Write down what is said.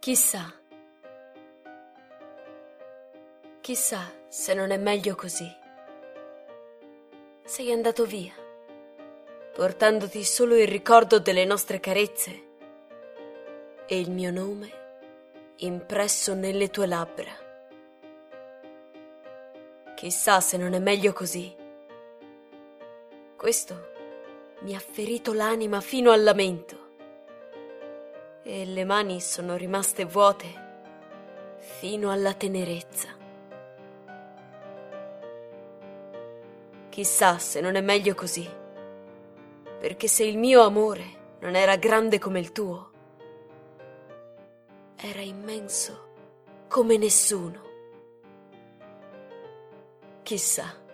Chissà, chissà se non è meglio così. Sei andato via, portandoti solo il ricordo delle nostre carezze e il mio nome impresso nelle tue labbra. Chissà se non è meglio così. Questo mi ha ferito l'anima fino al lamento e le mani sono rimaste vuote fino alla tenerezza. Chissà se non è meglio così, perché se il mio amore non era grande come il tuo, era immenso come nessuno. Chissà.